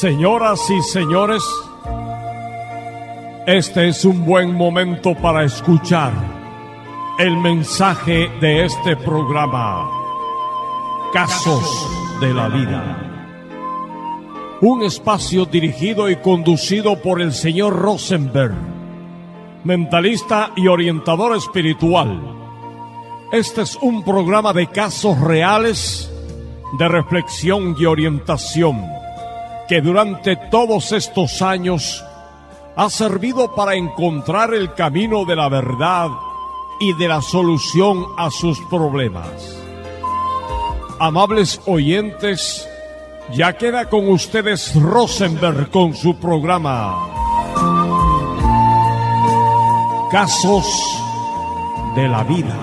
Señoras y señores, este es un buen momento para escuchar el mensaje de este programa, Casos de la Vida. Un espacio dirigido y conducido por el señor Rosenberg, mentalista y orientador espiritual. Este es un programa de casos reales, de reflexión y orientación, que durante todos estos años ha servido para encontrar el camino de la verdad y de la solución a sus problemas. Amables oyentes, ya queda con ustedes Rosenberg con su programa Casos de la Vida.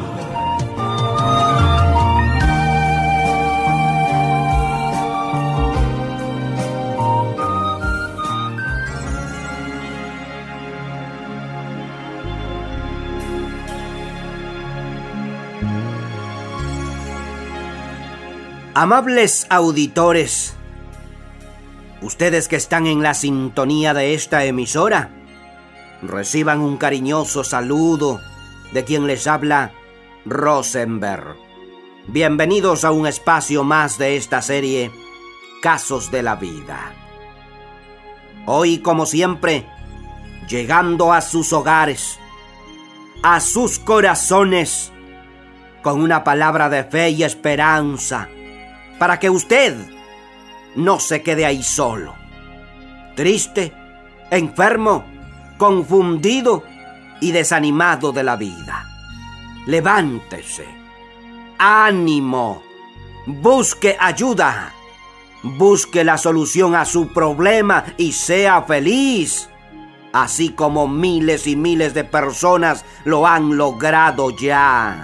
Amables auditores, ustedes que están en la sintonía de esta emisora, reciban un cariñoso saludo de quien les habla, Rosenberg. Bienvenidos a un espacio más de esta serie, Casos de la Vida. Hoy, como siempre, llegando a sus hogares, a sus corazones, con una palabra de fe y esperanza, para que usted no se quede ahí solo, triste, enfermo, confundido y desanimado de la vida. Levántese, ánimo, busque ayuda, busque la solución a su problema y sea feliz, así como miles y miles de personas lo han logrado ya.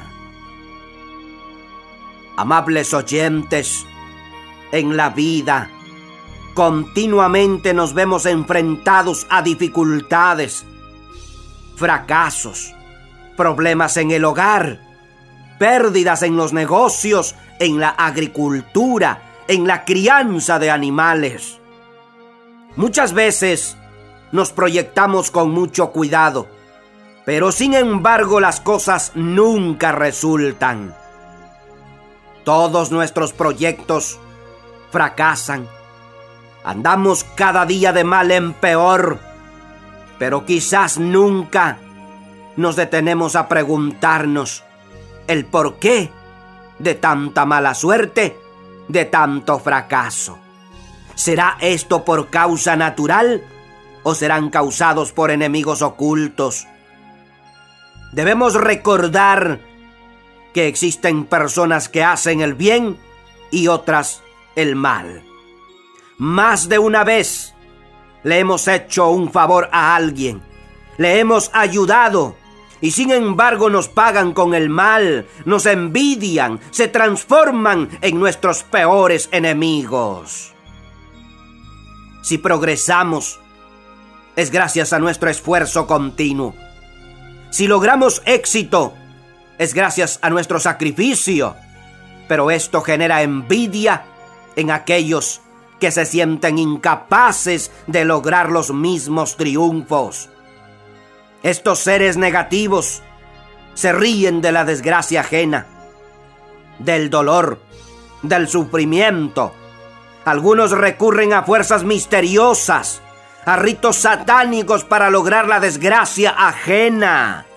Amables oyentes, en la vida continuamente nos vemos enfrentados a dificultades, fracasos, problemas en el hogar, pérdidas en los negocios, en la agricultura, en la crianza de animales. Muchas veces nos proyectamos con mucho cuidado, pero sin embargo las cosas nunca resultan. Todos nuestros proyectos fracasan. Andamos cada día de mal en peor, pero quizás nunca nos detenemos a preguntarnos el porqué de tanta mala suerte, de tanto fracaso. ¿Será esto por causa natural o serán causados por enemigos ocultos? Debemos recordar que existen personas que hacen el bien y otras el mal. Más de una vez le hemos hecho un favor a alguien, le hemos ayudado y sin embargo nos pagan con el mal, nos envidian, se transforman en nuestros peores enemigos. Si progresamos, es gracias a nuestro esfuerzo continuo. Si logramos éxito, es gracias a nuestro sacrificio, pero esto genera envidia en aquellos que se sienten incapaces de lograr los mismos triunfos. Estos seres negativos se ríen de la desgracia ajena, del dolor, del sufrimiento. Algunos recurren a fuerzas misteriosas, a ritos satánicos para lograr la desgracia ajena.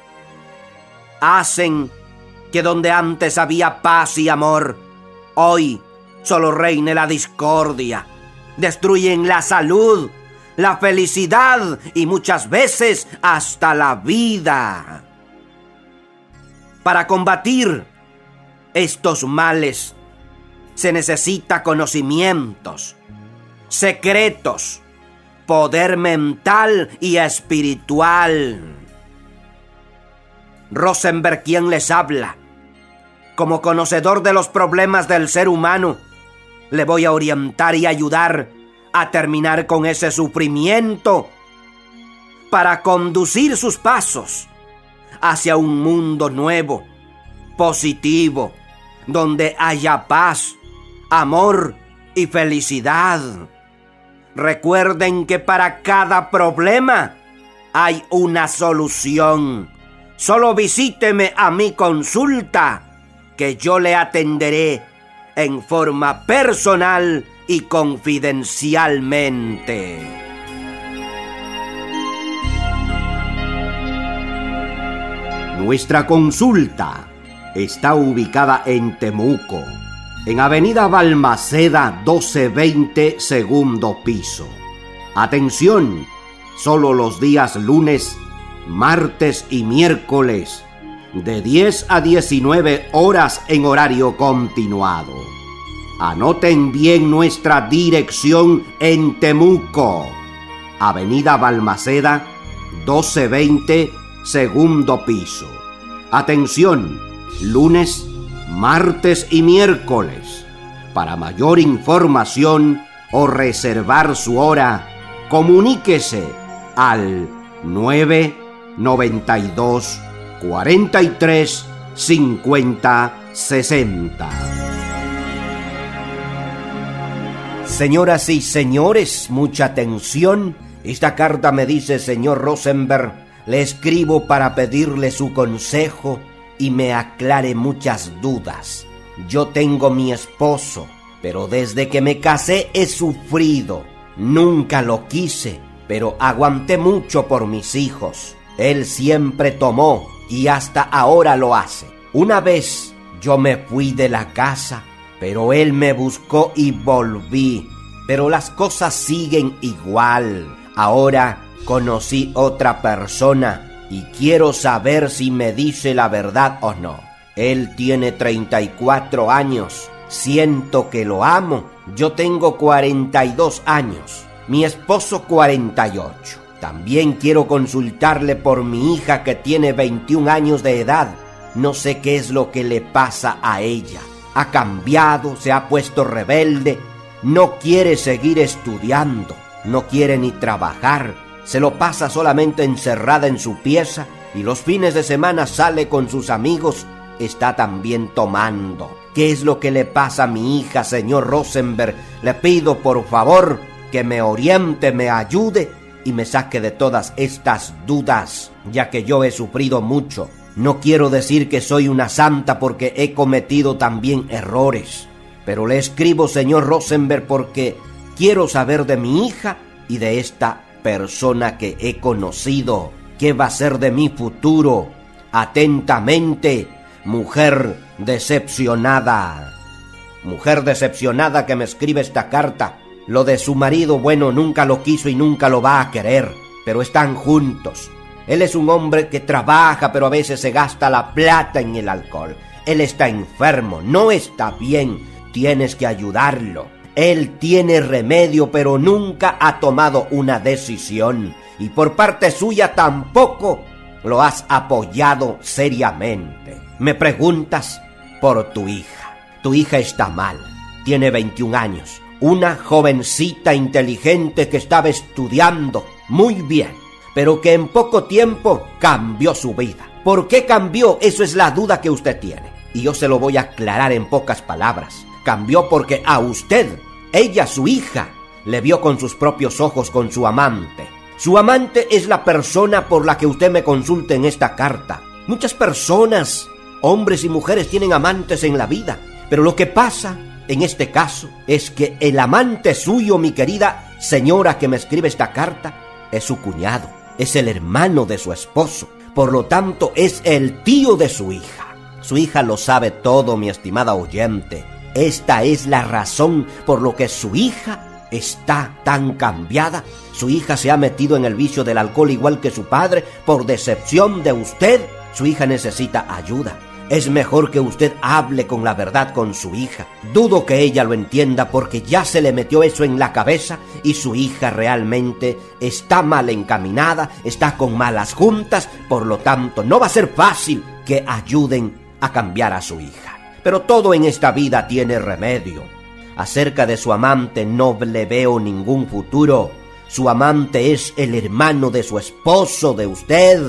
Hacen que donde antes había paz y amor, hoy solo reine la discordia. Destruyen la salud, la felicidad y muchas veces hasta la vida. Para combatir estos males se necesita conocimientos, secretos, poder mental y espiritual. Rosenberg, quien les habla, como conocedor de los problemas del ser humano, le voy a orientar y ayudar a terminar con ese sufrimiento para conducir sus pasos hacia un mundo nuevo, positivo, donde haya paz, amor y felicidad. Recuerden que para cada problema hay una solución. Solo visíteme a mi consulta, que yo le atenderé en forma personal y confidencialmente. Nuestra consulta está ubicada en Temuco, en Avenida Balmaceda 1220, segundo piso. Atención, solo los días lunes, martes y miércoles, de 10 a 19 horas en horario continuado. Anoten bien nuestra dirección en Temuco, Avenida Balmaceda 1220, segundo piso. Atención, lunes, martes y miércoles. Para mayor información o reservar su hora, comuníquese al 992 43 50 60. Señoras y señores, mucha atención. Esta carta me dice: señor Rosenberg, le escribo para pedirle su consejo y me aclare muchas dudas. Yo tengo mi esposo, pero desde que me casé he sufrido. Nunca lo quise, pero aguanté mucho por mis hijos. Él siempre tomó y hasta ahora lo hace. Una vez yo me fui de la casa, pero él me buscó y volví. Pero las cosas siguen igual. Ahora conocí otra persona y quiero saber si me dice la verdad o no. Él tiene 34 años. Siento que lo amo. Yo tengo 42 años. Mi esposo 48. También quiero consultarle por mi hija que tiene 21 años de edad. No sé qué es lo que le pasa a ella. Ha cambiado, se ha puesto rebelde. No quiere seguir estudiando. No quiere ni trabajar. Se lo pasa solamente encerrada en su pieza y los fines de semana sale con sus amigos. Está también tomando. ¿Qué es lo que le pasa a mi hija, señor Rosenberg? Le pido por favor que me oriente, me ayude y me saque de todas estas dudas, ya que yo he sufrido mucho. No quiero decir que soy una santa porque he cometido también errores, pero le escribo, señor Rosenberg, porque quiero saber de mi hija y de esta persona que he conocido. ¿Qué va a ser de mi futuro? Atentamente, mujer decepcionada. Mujer decepcionada que me escribe esta carta. Lo de su marido, bueno, nunca lo quiso y nunca lo va a querer, pero están juntos. Él es un hombre que trabaja, pero a veces se gasta la plata en el alcohol. Él está enfermo, no está bien, tienes que ayudarlo. Él tiene remedio, pero nunca ha tomado una decisión. Y por parte suya tampoco lo has apoyado seriamente. Me preguntas por tu hija. Tu hija está mal, tiene 21 años. Una jovencita inteligente que estaba estudiando muy bien, pero que en poco tiempo cambió su vida. ¿Por qué cambió? Eso es la duda que usted tiene. Y yo se lo voy a aclarar en pocas palabras. Cambió porque a usted, ella, su hija, le vio con sus propios ojos con su amante. Su amante es la persona por la que usted me consulta en esta carta. Muchas personas, hombres y mujeres, tienen amantes en la vida, pero lo que pasa en este caso es que el amante suyo, mi querida señora que me escribe esta carta, es su cuñado, es el hermano de su esposo, por lo tanto es el tío de su hija. Su hija lo sabe todo, mi estimada oyente. Esta es la razón por lo que su hija está tan cambiada. Su hija se ha metido en el vicio del alcohol igual que su padre por decepción de usted. Su hija necesita ayuda. Es mejor que usted hable con la verdad con su hija. Dudo que ella lo entienda porque ya se le metió eso en la cabeza y su hija realmente está mal encaminada, está con malas juntas, por lo tanto no va a ser fácil que ayuden a cambiar a su hija. Pero todo en esta vida tiene remedio. Acerca de su amante no le veo ningún futuro. Su amante es el hermano de su esposo, de usted.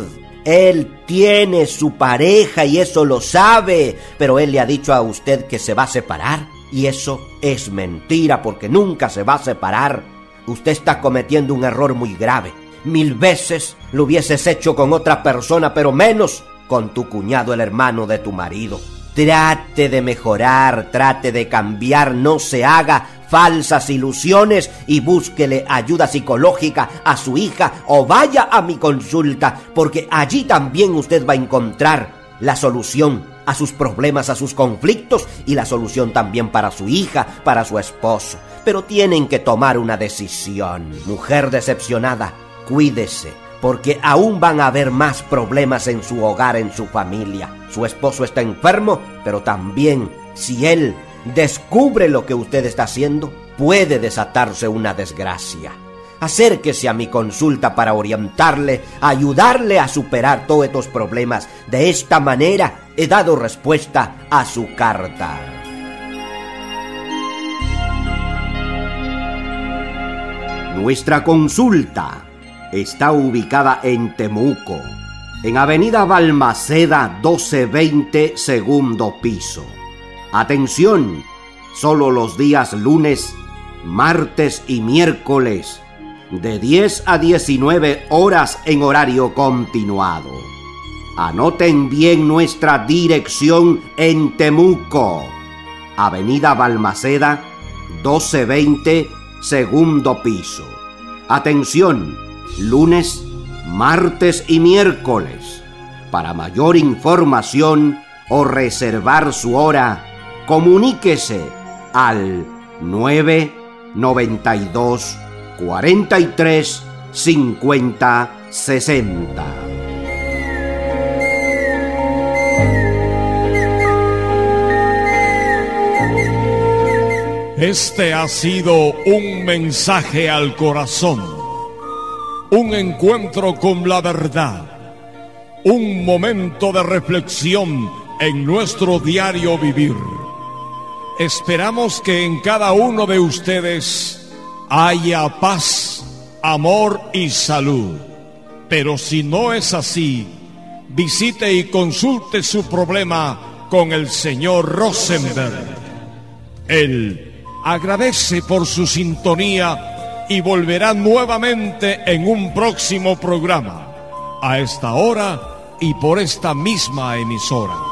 Él tiene su pareja y eso lo sabe, pero él le ha dicho a usted que se va a separar y eso es mentira porque nunca se va a separar. usted está cometiendo un error muy grave. 1000 veces lo hubieses hecho con otra persona, pero menos con tu cuñado, el hermano de tu marido. Trate de mejorar, trate de cambiar, no se haga falsas ilusiones y búsquele ayuda psicológica a su hija o vaya a mi consulta, porque allí también usted va a encontrar la solución a sus problemas, a sus conflictos y la solución también para su hija, para su esposo. Pero tienen que tomar una decisión. Mujer decepcionada, cuídese, porque aún van a haber más problemas en su hogar, en su familia. Su esposo está enfermo, pero también si él descubre lo que usted está haciendo, puede desatarse una desgracia. Acérquese a mi consulta para orientarle, ayudarle a superar todos estos problemas. De esta manera he dado respuesta a su carta. Nuestra consulta está ubicada en Temuco, en Avenida Balmaceda 1220, segundo piso. Atención, solo los días lunes, martes y miércoles, de 10 a 19 horas en horario continuado. Anoten bien nuestra dirección en Temuco, Avenida Balmaceda 1220, segundo piso. Atención, lunes, martes y miércoles. Para mayor información o reservar su hora, comuníquese al 992 43 50 60. Este ha sido un mensaje al corazón, un encuentro con la verdad, un momento de reflexión en nuestro diario vivir. Esperamos que en cada uno de ustedes haya paz, amor y salud. Pero si no es así, visite y consulte su problema con el señor Rosenberg. Él agradece por su sintonía y volverá nuevamente en un próximo programa, a esta hora y por esta misma emisora.